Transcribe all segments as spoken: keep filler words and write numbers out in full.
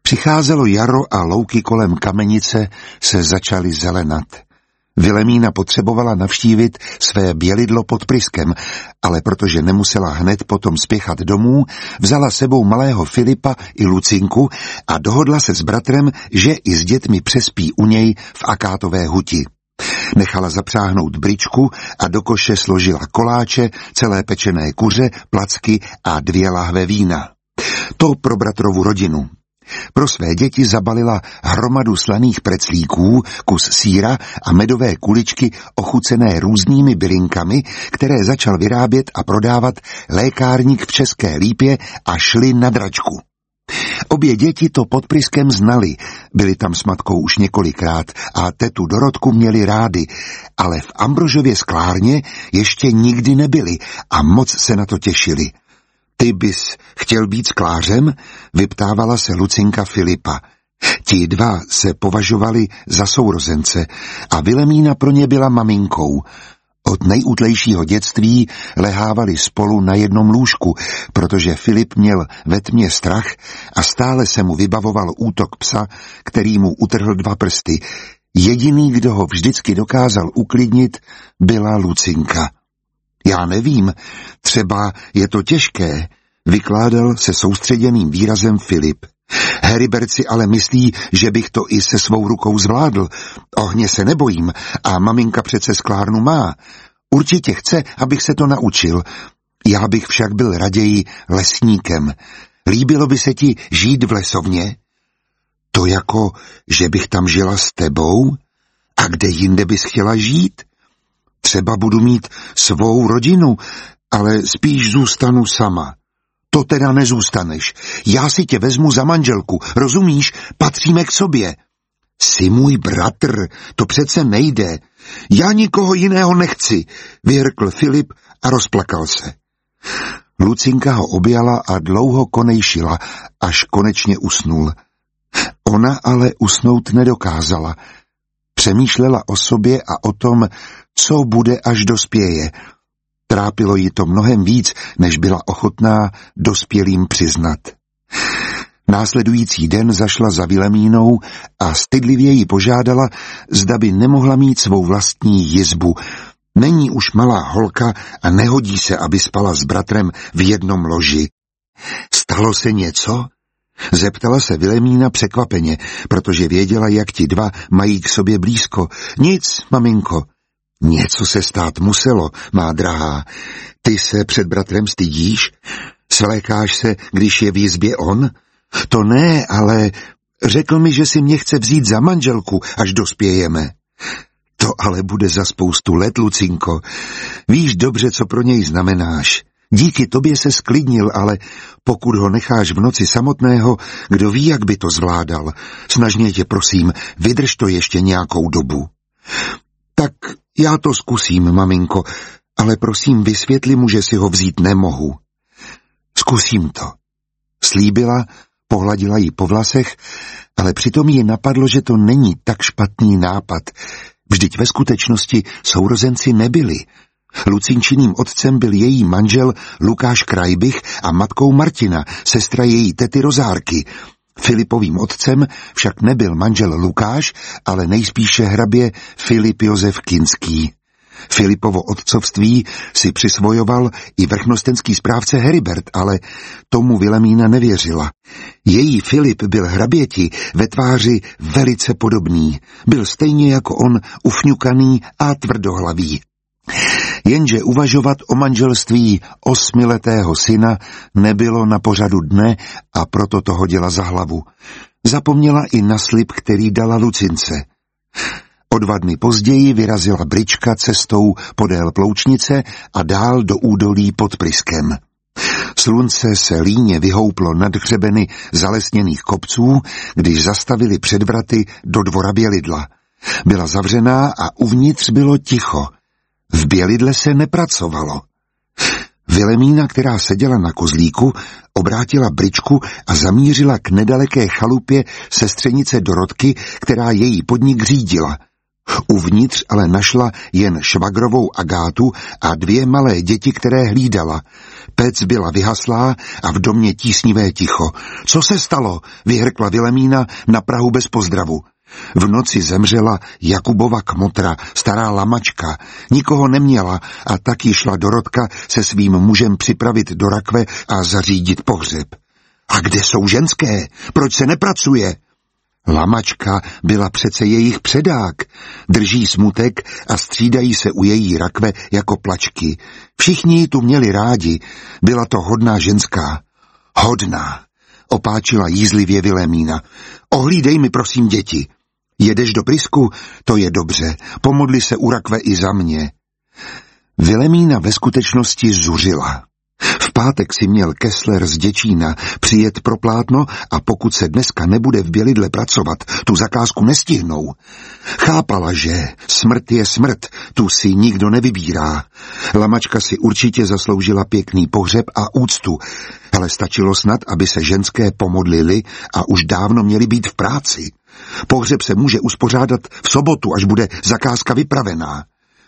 Přicházelo jaro a louky kolem Kamenice se začaly zelenat. Vilemína potřebovala navštívit své bělidlo pod Pryskem, ale protože nemusela hned potom spěchat domů, vzala sebou malého Filipa i Lucinku a dohodla se s bratrem, že i s dětmi přespí u něj v akátové huti. Nechala zapřáhnout bryčku a do koše složila koláče, celé pečené kuře, placky a dvě lahve vína. To pro bratrovu rodinu. Pro své děti zabalila hromadu slaných preclíků, kus sýra a medové kuličky ochucené různými bylinkami, které začal vyrábět a prodávat lékárník v České Lípě a šli na dračku. Obě děti to pod Pryskem znali, byli tam s matkou už několikrát a tetu Dorotku měli rády, ale v Ambrožově sklárně ještě nikdy nebyli a moc se na to těšili. Ty bys chtěl být sklářem? Vyptávala se Lucinka Filipa. Ti dva se považovali za sourozence a Vilemína pro ně byla maminkou. Od nejútlejšího dětství lehávali spolu na jednom lůžku, protože Filip měl ve tmě strach a stále se mu vybavoval útok psa, který mu utrhl dva prsty. Jediný, kdo ho vždycky dokázal uklidnit, byla Lucinka. Já nevím, třeba je to těžké, vykládal se soustředěným výrazem Filip. Heribert si ale myslí, že bych to i se svou rukou zvládl. Ohně se nebojím a maminka přece sklárnu má. Určitě chce, abych se to naučil. Já bych však byl raději lesníkem. Líbilo by se ti žít v lesovně? To jako, že bych tam žila s tebou? A kde jinde bys chtěla žít? Třeba budu mít svou rodinu, ale spíš zůstanu sama. To teda nezůstaneš. Já si tě vezmu za manželku, rozumíš? Patříme k sobě. Jsi můj bratr, to přece nejde. Já nikoho jiného nechci, vyhrkl Filip a rozplakal se. Lucinka ho objala a dlouho konejšila, až konečně usnul. Ona ale usnout nedokázala. Přemýšlela o sobě a o tom, co bude, až dospěje. Trápilo ji to mnohem víc, než byla ochotná dospělým přiznat. Následující den zašla za Vilemínou a stydlivě ji požádala, zda by nemohla mít svou vlastní jizbu. Není už malá holka a nehodí se, aby spala s bratrem v jednom loži. Stalo se něco? Zeptala se Vilemína překvapeně, protože věděla, jak ti dva mají k sobě blízko. Nic, maminko. Něco se stát muselo, má drahá. Ty se před bratrem stydíš? Svlékáš se, když je v jizbě on? To ne, ale řekl mi, že si mě chce vzít za manželku, až dospějeme. To ale bude za spoustu let, Lucinko. Víš dobře, co pro něj znamenáš. Díky tobě se sklidnil, ale pokud ho necháš v noci samotného, kdo ví, jak by to zvládal. Snažně tě prosím, vydrž to ještě nějakou dobu. Tak já to zkusím, maminko, ale prosím, vysvětli mu, že si ho vzít nemohu. Zkusím to. Slíbila, pohladila jí po vlasech, ale přitom jí napadlo, že to není tak špatný nápad. Vždyť ve skutečnosti sourozenci nebyli. Lucinčiným otcem byl její manžel Lukáš Krajbych a matkou Martina, sestra její tety Rozárky. Filipovým otcem však nebyl manžel Lukáš, ale nejspíše hrabě Filip Josef Kinský. Filipovo otcovství si přisvojoval i vrchnostenský správce Heribert, ale tomu Vilemína nevěřila. Její Filip byl hraběti ve tváři velice podobný. Byl stejně jako on ufňukaný a tvrdohlavý. Jenže uvažovat o manželství osmiletého syna nebylo na pořadu dne a proto to hodila za hlavu. Zapomněla i na slib, který dala Lucince. O dva dny později vyrazila Bryčka cestou podél Ploučnice a dál do údolí pod Pryskem. Slunce se líně vyhouplo nad hřebeny zalesněných kopců, když zastavili před vraty do dvora Bělidla. Byla zavřená a uvnitř bylo ticho. V Bělidle se nepracovalo. Vilemína, která seděla na kozlíku, obrátila Bryčku a zamířila k nedaleké chalupě sestřenice Dorotky, která její podnik řídila. Uvnitř ale našla jen švagrovou Agátu a dvě malé děti, které hlídala. Pec byla vyhaslá a v domě tísnivé ticho. Co se stalo? Vyhrkla Vilemína na prahu bez pozdravu. V noci zemřela Jakubova kmotra, stará lamačka. Nikoho neměla a taky šla Dorotka se svým mužem připravit do rakve a zařídit pohřeb. A kde jsou ženské? Proč se nepracuje? Lamačka byla přece jejich předák. Drží smutek a střídají se u její rakve jako plačky. Všichni ji tu měli rádi. Byla to hodná ženská. Hodná, opáčila jízlivě Vilemína. Ohlídej mi prosím děti. Jedeš do Prisku? To je dobře. Pomodli se u rakve i za mě. Vilemína ve skutečnosti zuřila. V pátek si měl Kessler z Děčína přijet pro plátno a pokud se dneska nebude v Bělidle pracovat, tu zakázku nestihnou. Chápala, že smrt je smrt, tu si nikdo nevybírá. Lamačka si určitě zasloužila pěkný pohřeb a úctu, ale stačilo snad, aby se ženské pomodlili a už dávno měli být v práci. Pohřeb se může uspořádat v sobotu, až bude zakázka vypravená.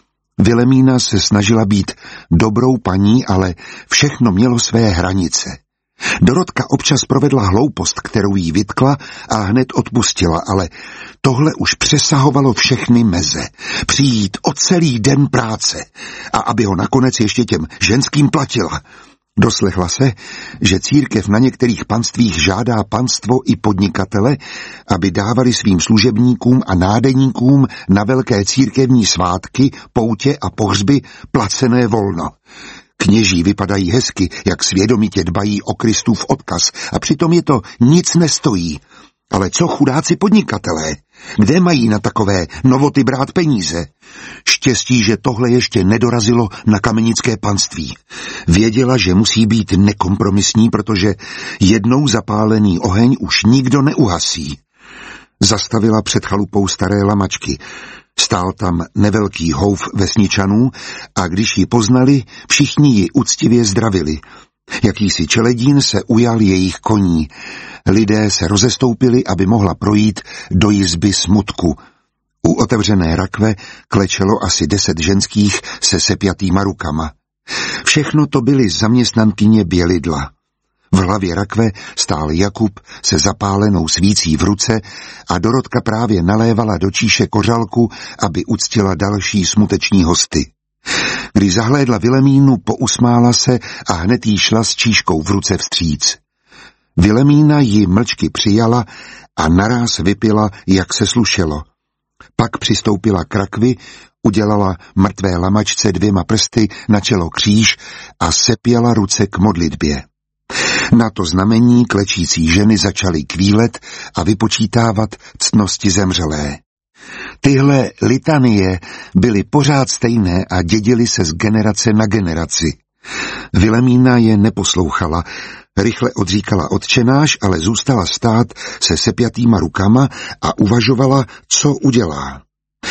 Vilemína se snažila být dobrou paní, ale všechno mělo své hranice. Dorotka občas provedla hloupost, kterou jí vytkla a hned odpustila, ale tohle už přesahovalo všechny meze. Přijít o celý den práce a aby ho nakonec ještě těm ženským platila. Doslechla se, že církev na některých panstvích žádá panstvo i podnikatele, aby dávali svým služebníkům a nádeníkům na velké církevní svátky, poutě a pohřby placené volno. Kněží vypadají hezky, jak svědomitě dbají o Kristův odkaz a přitom je to nic nestojí. Ale co chudáci podnikatelé? Kde mají na takové novoty brát peníze? Štěstí, že tohle ještě nedorazilo na kamenické panství. Věděla, že musí být nekompromisní, protože jednou zapálený oheň už nikdo neuhasí. Zastavila před chalupou staré lamačky. Stál tam nevelký houf vesničanů a když ji poznali, všichni ji úctivě zdravili. Jakýsi čeledín se ujal jejich koní. Lidé se rozestoupili, aby mohla projít do jizby smutku. U otevřené rakve klečelo asi deset ženských se sepjatýma rukama. Všechno to byly zaměstnankyně Bělidla. V hlavě rakve stál Jakub se zapálenou svící v ruce a Dorotka právě nalévala do číše kořalku, aby uctila další smuteční hosty. Když zahlédla Vilemínu, pousmála se a hned jí šla s číškou v ruce vstříc. Vilemína ji mlčky přijala a naráz vypila, jak se slušelo. Pak přistoupila k rakvi, udělala mrtvé lamačce dvěma prsty na čelo kříž a sepěla ruce k modlitbě. Na to znamení klečící ženy začaly kvílet a vypočítávat ctnosti zemřelé. Tyhle litanie byly pořád stejné a dědily se z generace na generaci. Vilemína je neposlouchala, rychle odříkala otčenáš, ale zůstala stát se sepjatýma rukama a uvažovala, co udělá.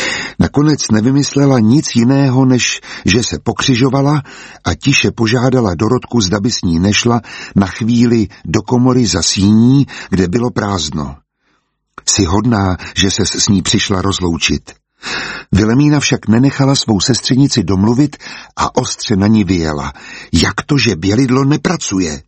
Nakonec nevymyslela nic jiného, než že se pokřižovala a tiše požádala Dorotku, zda by s ní nešla na chvíli do komory za síní, kde bylo prázdno. Jsi hodná, že ses s ní přišla rozloučit. Vilemína však nenechala svou sestřenici domluvit a ostře na ní vyjela. Jak to, že Bělidlo nepracuje?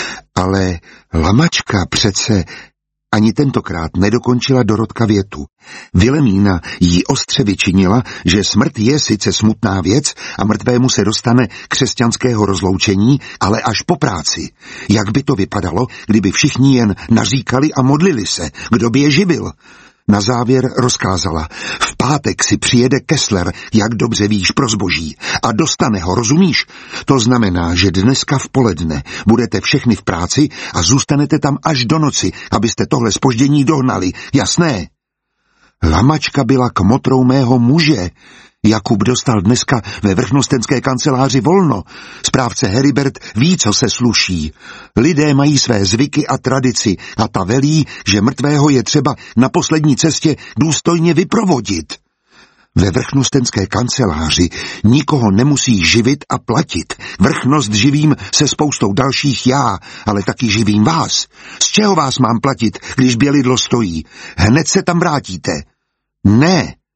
Ale lamačka přece... Ani tentokrát nedokončila Dorotka větu. Vilemína jí ostře vyčinila, že smrt je sice smutná věc a mrtvému se dostane křesťanského rozloučení, ale až po práci. Jak by to vypadalo, kdyby všichni jen naříkali a modlili se, kdo by je živil? Na závěr rozkázala, v pátek si přijede Kessler, jak dobře víš, pro zboží, a dostane ho, rozumíš? To znamená, že dneska v poledne budete všechny v práci a zůstanete tam až do noci, abyste tohle zpoždění dohnali, jasné? Lamačka byla kmotrou mého muže. Jakub dostal dneska ve vrchnostenské kanceláři volno. Správce Heribert ví, co se sluší. Lidé mají své zvyky a tradici a ta velí, že mrtvého je třeba na poslední cestě důstojně vyprovodit. Ve vrchnostenské kanceláři nikoho nemusí živit a platit. Vrchnost živím se spoustou dalších já, ale taky živím vás. Z čeho vás mám platit, když Bělidlo stojí? Hned se tam vrátíte. Ne.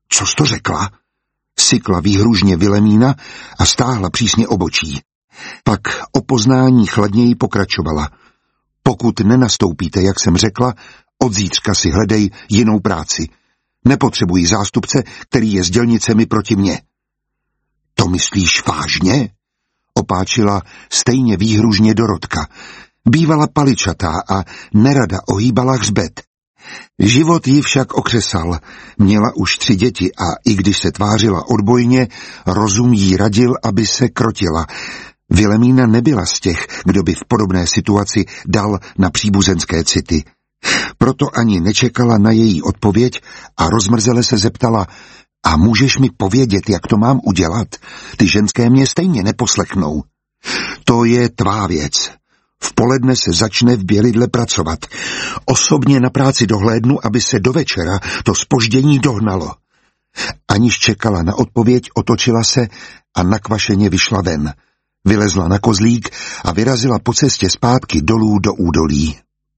Co jsi to řekla? Sykla výhružně Vilemína a stáhla přísně obočí. Pak o poznání chladněji pokračovala. Pokud nenastoupíte, jak jsem řekla, od zítřka si hledej jinou práci. Nepotřebuji zástupce, který je s dělnicemi proti mně. To myslíš vážně? Opáčila stejně výhružně Dorotka. Bývala paličatá a nerada ohýbala hřbet. Život ji však okřesal. Měla už tři děti a i když se tvářila odbojně, rozum jí radil, aby se krotila. Vilemína nebyla z těch, kdo by v podobné situaci dal na příbuzenské city. Proto ani nečekala na její odpověď a rozmrzele se zeptala: a můžeš mi povědět, jak to mám udělat? Ty ženské mě stejně neposlechnou. To je tvá věc. V poledne se začne v Bělidle pracovat. Osobně na práci dohlédnu, aby se do večera to zpoždění dohnalo. Aniž čekala na odpověď, otočila se a nakvašeně vyšla ven. Vylezla na kozlík a vyrazila po cestě zpátky dolů do údolí.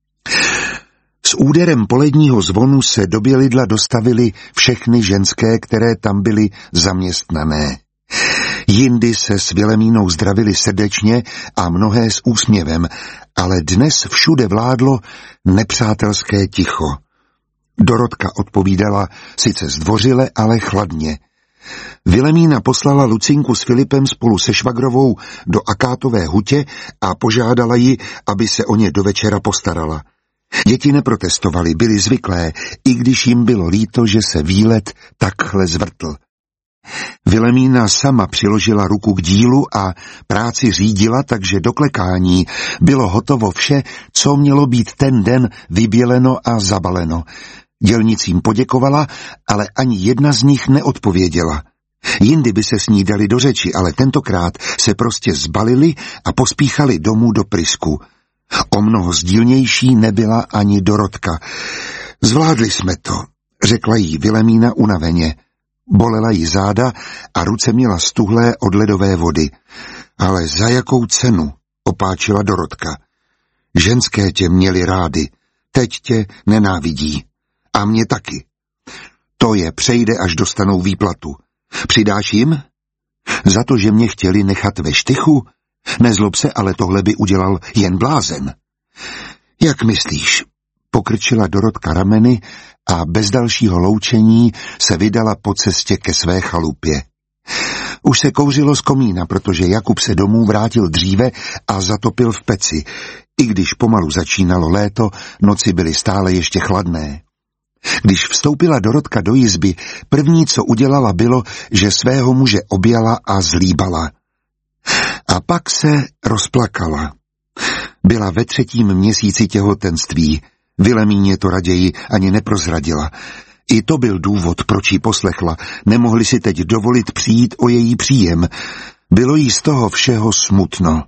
S úderem poledního zvonu se do Bělidla dostavily všechny ženské, které tam byly zaměstnané. Jindy se s Vilemínou zdravili srdečně a mnohé s úsměvem, ale dnes všude vládlo nepřátelské ticho. Dorotka odpovídala sice zdvořile, ale chladně. Vilemína poslala Lucinku s Filipem spolu se švagrovou do Akátové hutě a požádala ji, aby se o ně do večera postarala. Děti neprotestovali, byly zvyklé, i když jim bylo líto, že se výlet takhle zvrtl. Vilemína sama přiložila ruku k dílu a práci řídila, takže do klekání bylo hotovo vše, co mělo být ten den vyběleno a zabaleno. Dělnicím poděkovala, ale ani jedna z nich neodpověděla. Jindy by se s ní dali do řeči, ale tentokrát se prostě zbalili a pospíchali domů do Prysku. O mnoho sdílnější nebyla ani Dorotka. Zvládli jsme to, řekla jí Vilemína unaveně. Bolela jí záda a ruce měla stuhlé od ledové vody. Ale za jakou cenu, opáčila Dorotka. Ženské tě měly rády, teď tě nenávidí. A mě taky. To je přejde, až dostanou výplatu. Přidáš jim? Za to, že mě chtěli nechat ve štychu? Nezlob se, ale tohle by udělal jen blázen. Jak myslíš? Pokrčila Dorotka rameny a bez dalšího loučení se vydala po cestě ke své chalupě. Už se kouřilo z komína, protože Jakub se domů vrátil dříve a zatopil v peci. I když pomalu začínalo léto, noci byly stále ještě chladné. Když vstoupila Dorotka do jizby, první, co udělala, bylo, že svého muže objala a zlíbala. A pak se rozplakala. Byla ve třetím měsíci těhotenství. Vilemíně to raději ani neprozradila. I to byl důvod, proč ji poslechla. Nemohli si teď dovolit přijít o její příjem. Bylo jí z toho všeho smutno.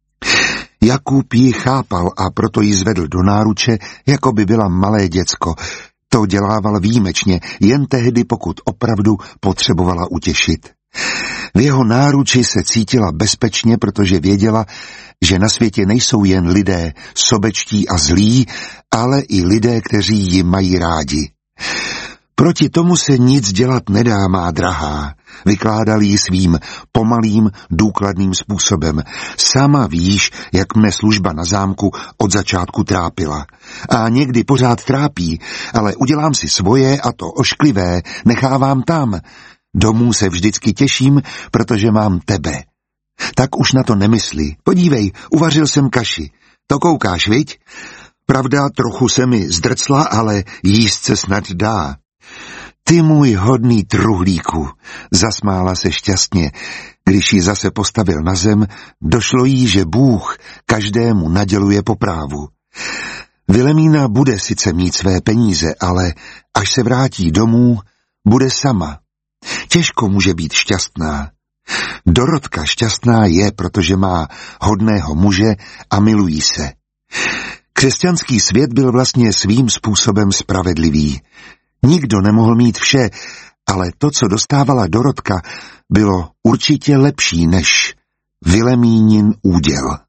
Jakub ji chápal a proto ji zvedl do náruče, jako by byla malé děcko. To dělával výjimečně, jen tehdy, pokud opravdu potřebovala utěšit. V jeho náruči se cítila bezpečně, protože věděla, že na světě nejsou jen lidé sobečtí a zlí, ale i lidé, kteří ji mají rádi. Proti tomu se nic dělat nedá, má drahá, vykládal jí svým pomalým, důkladným způsobem. Sama víš, jak mne služba na zámku od začátku trápila. A někdy pořád trápí, ale udělám si svoje a to ošklivé nechávám tam. Domů se vždycky těším, protože mám tebe. Tak už na to nemysli. Podívej, uvařil jsem kaši. To koukáš, viď? Pravda, trochu se mi zdrcla, ale jíst se snad dá. Ty můj hodný truhlíku, zasmála se šťastně. Když ji zase postavil na zem, došlo jí, že Bůh každému naděluje po právu. Vilemína bude sice mít své peníze, ale až se vrátí domů, bude sama. Těžko může být šťastná. Dorotka šťastná je, protože má hodného muže a milují se. Křesťanský svět byl vlastně svým způsobem spravedlivý. Nikdo nemohl mít vše, ale to, co dostávala Dorotka, bylo určitě lepší než Vilemínin úděl.